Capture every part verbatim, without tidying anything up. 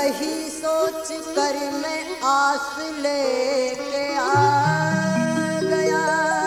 यही सोच कर मैं आस लेके आ गया।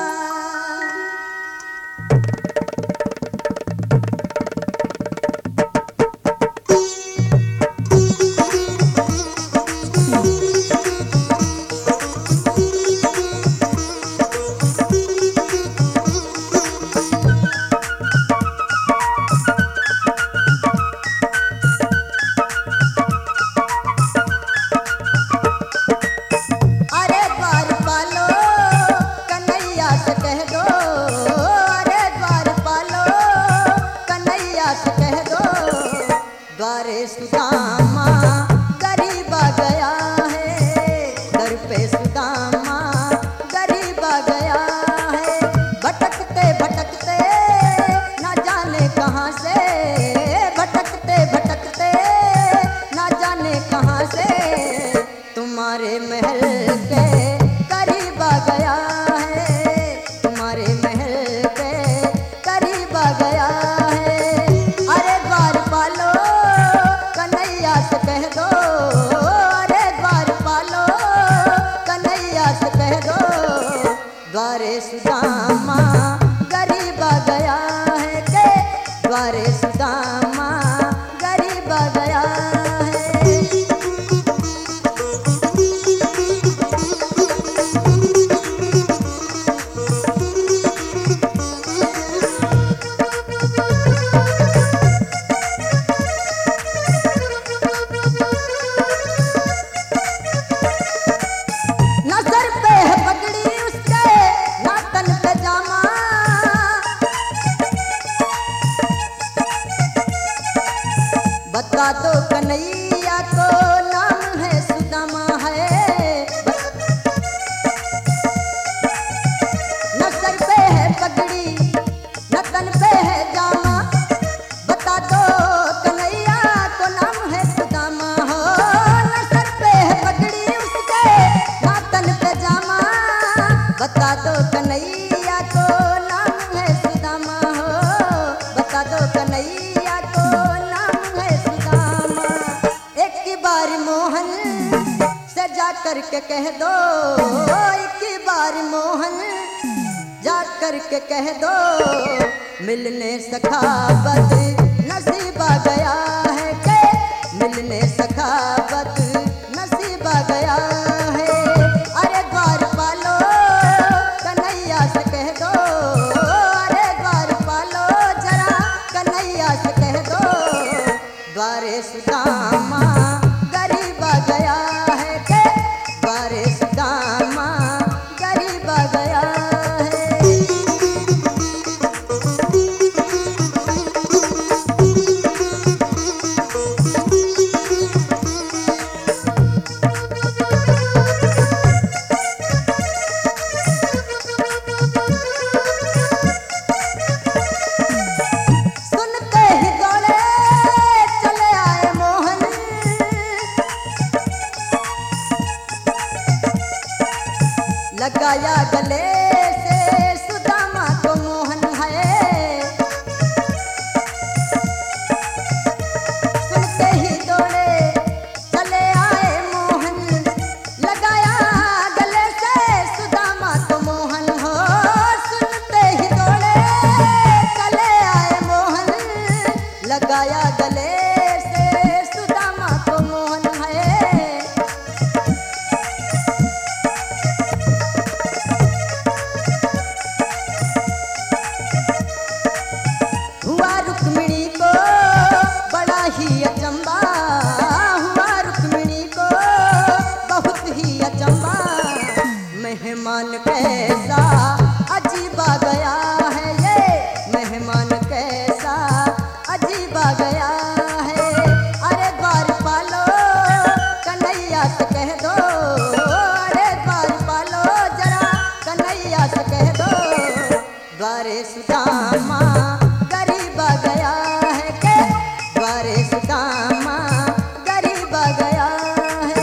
द्वारे सुदामा गरीब आ गया है, दर पे सुदामा गरीब आ गया है। भटकते भटकते ना जाने कहाँ से, भटकते भटकते ना जाने कहाँ से तुम्हारे महल के करीब आ गया है, तुम्हारे महल के करीब आ गया है। अरे द्वारपालो कन्हैया से कह दो, अरे द्वारपालो कन्हैया से कह दो, द्वारे सुदामा गरीब आ गया है के द्वारे सुदामा गरीब आ गया है। बता दो कन्हैया को नाम है सुदामा है, न सर पे है पगड़ी न तन पे है जामा। बता दो कन्हैया को नाम है सुदामा हो, न सर पे है पगड़ी उसके न तन पे जामा। बता दो कन्हैया को नाम है सुदामा हो, बता दो कन्हैया को मोहन से जा करके कह दो, एक बार मोहन जा करके कह दो, मिलने सखावत नसीब आ गया है के मिलने सखावत नसीब आ गया है। अरे द्वारपालो कन्हैया से कह दो, अरे द्वारपालो जरा कन्हैया से कह दो, द्वारे सुदामा गरीब आ गया है के द्वारे सुदामा गरीब आ गया है। सुनते ही दौड़े चले आए मोहन, लगाया गले से सुदामा को मोहन है। सुनते ही दौड़े चले आए मोहन, लगाया गले से सुदामा को मोहन हो। सुनते ही दौड़े चले आए मोहन, लगाया गले से सुदामा को मोहन है। रुक्मिणी को बड़ा ही अचंबा हुआ, रुक्मिणी को बहुत ही अचंबा। मेहमान कैसा अजीब आ गया है, ये मेहमान कैसा अजीब आ गया है। अरे द्वारपालो कन्हैया से कह दो, अरे द्वारपालो जरा कन्हैया से कह दो, द्वारे सुदामा गरीब आ गया है के द्वारे सुदामा गरीब आ गया है।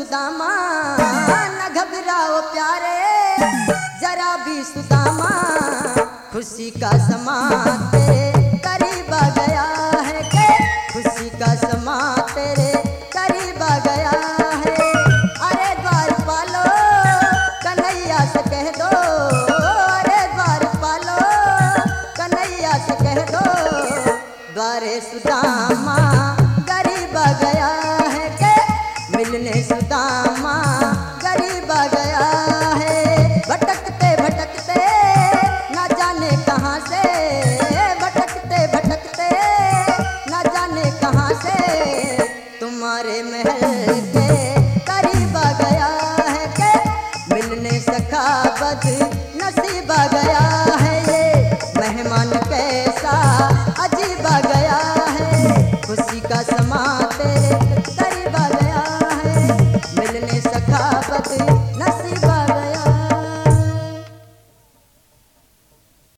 सुदामा न घबराओ प्यारे जरा भी सुदामा, खुशी का समा तेरे करीब आ गया है के खुशी का समा तेरे करीब आ गया है। अरे द्वार पालो कन्हैया से कह दो, अरे द्वार पालो कन्हैया से कह दो, द्वारे सुदामा गरीब आ गया है के मिलने सुदामा गरीब आ गया है। भटकते भटकते ना जाने कहाँ से, भटकते भटकते ना जाने कहाँ से, तुम्हारे महल के करीब आ गया है के मिलने सखा बद नसीब आ गया है। ये मेहमान कैसा अजीब आ गया है, खुशी का समा तेरे